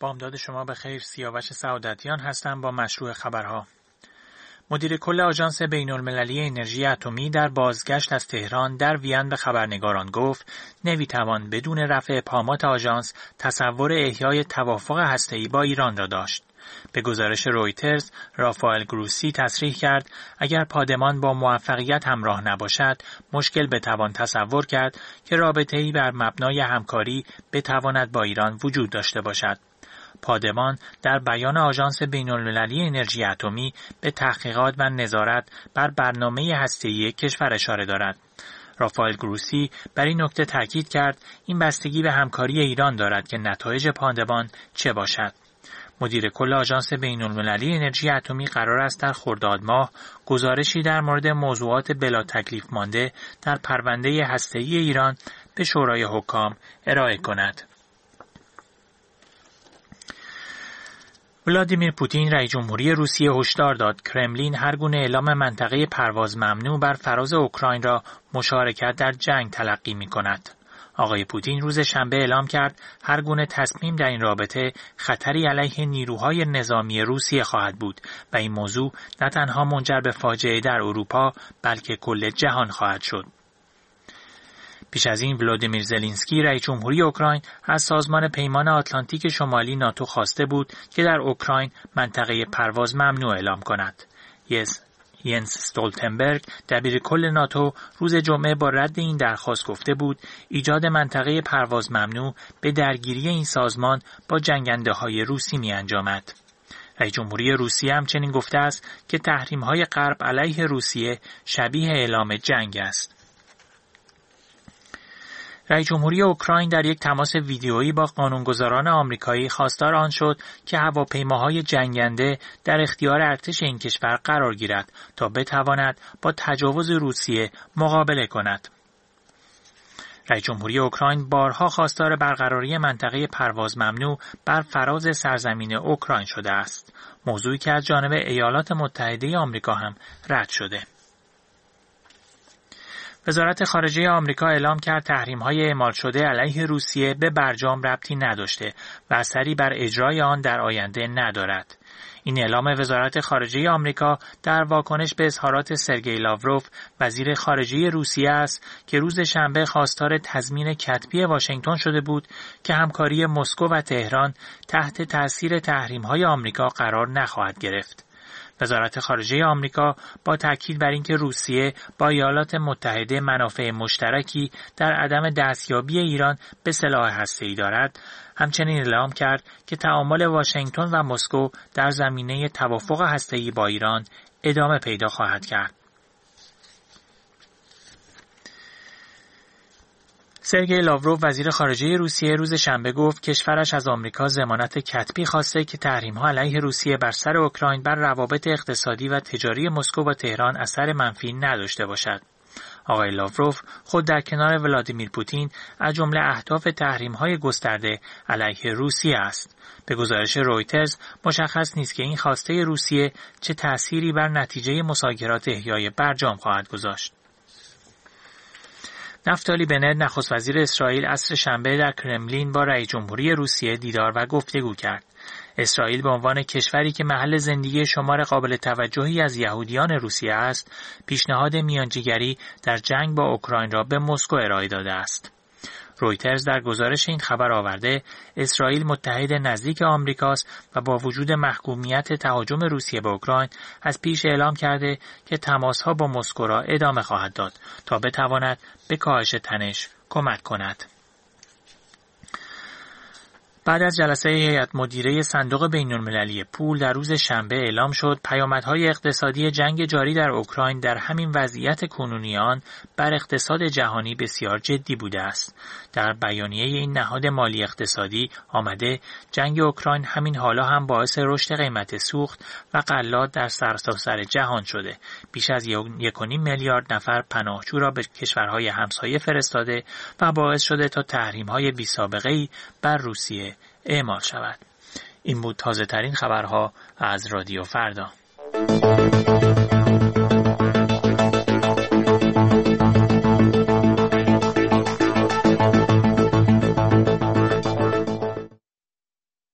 بامداد شما بخیر. سیاوش سعادتیان هستم با مشروع خبرها. مدیر کل آژانس بین‌المللی انرژی اتمی در بازگشت از تهران در وین به خبرنگاران گفت نمیتوان بدون رفع ابهامات آژانس تصور احیای توافق هسته‌ای با ایران را داشت. به گزارش رویترز، رافائل گروسی تصریح کرد اگر پادمان با موفقیت همراه نباشد، مشکل بتوان تصور کرد که رابطه‌ای بر مبنای همکاری بتواند با ایران وجود داشته باشد. پادمان در بیان آژانس بین‌المللی انرژی اتمی به تحقیقات و نظارت بر برنامه هسته‌ای کشور اشاره دارد. رافائل گروسی بر این نکته تاکید کرد این بستگی به همکاری ایران دارد که نتایج پادمان چه باشد. مدیر کل آژانس بین‌المللی انرژی اتمی قرار است در خرداد ماه گزارشی در مورد موضوعات بلا تکلیف مانده در پرونده هسته‌ای ایران به شورای حکام ارائه کند. ولادیمیر پوتین رئیس جمهوری روسیه هشدار داد کرملین هر گونه اعلام منطقه پرواز ممنوع بر فراز اوکراین را مشارکت در جنگ تلقی می‌کند. آقای پوتین روز شنبه اعلام کرد هر گونه تصمیم در این رابطه خطری علیه نیروهای نظامی روسیه خواهد بود و این موضوع نه تنها منجر به فاجعه در اروپا بلکه کل جهان خواهد شد. پیش از این ولادیمیر زلنسکی رئیس جمهوری اوکراین از سازمان پیمان آتلانتیک شمالی ناتو خواسته بود که در اوکراین منطقه پرواز ممنوع اعلام کند. ینس استولتنبرگ دبیر کل ناتو روز جمعه با رد این درخواست گفته بود ایجاد منطقه پرواز ممنوع به درگیری این سازمان با جنگنده‌های روسی می‌انجامد. رئیس جمهوری روسیه همچنین گفته است که تحریم‌های غرب علیه روسیه شبیه اعلام جنگ است. رئیس جمهوری اوکراین در یک تماس ویدیویی با قانونگذاران آمریکایی خواستار آن شد که هواپیماهای جنگنده در اختیار ارتش این کشور قرار گیرد تا بتواند با تجاوز روسیه مقابله کند. رئیس جمهوری اوکراین بارها خواستار برقراری منطقه پرواز ممنوع بر فراز سرزمین اوکراین شده است، موضوعی که از جانب ایالات متحده آمریکا هم رد شده. وزارت خارجه آمریکا اعلام کرد تحریم‌های اعمال شده علیه روسیه به برجام ربطی نداشته و اثری بر اجرای آن در آینده ندارد. این اعلام وزارت خارجه آمریکا در واکنش به اظهارات سرگئی لاوروف وزیر خارجه روسیه است که روز شنبه خواستار تضمین کتبی واشنگتن شده بود که همکاری مسکو و تهران تحت تأثیر تحریم‌های آمریکا قرار نخواهد گرفت. وزارت خارجه آمریکا با تاکید بر اینکه روسیه با ایالات متحده منافع مشترکی در عدم دستیابی ایران به سلاح هسته‌ای دارد، همچنین اعلام کرد که تعامل واشنگتن و مسکو در زمینه توافق هسته‌ای با ایران ادامه پیدا خواهد کرد. سرگئی لاوروف وزیر خارجه روسیه روز شنبه گفت کشورش از آمریکا ضمانت کتبی خواسته که تحریم‌ها علیه روسیه بر سر اوکراین بر روابط اقتصادی و تجاری مسکو با تهران اثر منفی نداشته باشد. آقای لاوروف خود در کنار ولادیمیر پوتین از جمله اهداف تحریم‌های گسترده علیه روسیه است. به گزارش رویترز مشخص نیست که این خواسته روسیه چه تأثیری بر نتیجه مذاکرات احیای برجام خواهد گذاشت. نفتالی بنت نخست وزیر اسرائیل عصر شنبه در کرملین با رئیس جمهوری روسیه دیدار و گفتگو کرد. اسرائیل به عنوان کشوری که محل زندگی شمار قابل توجهی از یهودیان روسیه است، پیشنهاد میانجیگری در جنگ با اوکراین را به مسکو ارائه داده است. رویترز در گزارش این خبر آورده اسرائیل متحد نزدیک آمریکاست و با وجود محکومیت تهاجم روسیه به اوکراین از پیش اعلام کرده که تماس‌ها با مسکو را ادامه خواهد داد تا بتواند به کاهش تنش کمک کند. بعد از جلسه هیئت مدیره صندوق بین‌المللی پول در روز شنبه اعلام شد پیامدهای اقتصادی جنگ جاری در اوکراین در همین وضعیت کنونی آن بر اقتصاد جهانی بسیار جدی بوده است. در بیانیه این نهاد مالی اقتصادی آمده جنگ اوکراین همین حالا هم باعث رشد قیمت سوخت و غلات در سرتاسر جهان شده. بیش از 1.5 میلیارد نفر پناهجو را به کشورهای همسایه فرستاده و باعث شده تا تحریم‌های بی‌سابقه‌ای بر روسیه اعمال شود. این بود تازه ترین خبرها از رادیو فردا.